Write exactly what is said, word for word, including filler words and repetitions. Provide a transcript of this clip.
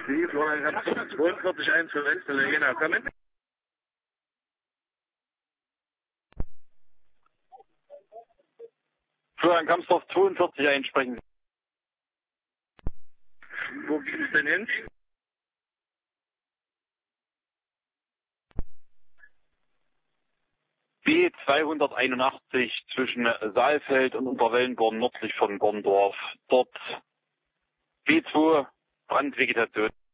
Sie, Florian Kampfstoff zweiundvierzig eins für Westele, genau, kommen. Florian Kampfstoff zweiundvierzig eins, sprechen Sie. Wo geht's denn hin? B zweihunderteinundachtzig zwischen Saalfeld und Unterwellenborn nördlich von Borndorf. Dort B zwei Brandvegetation.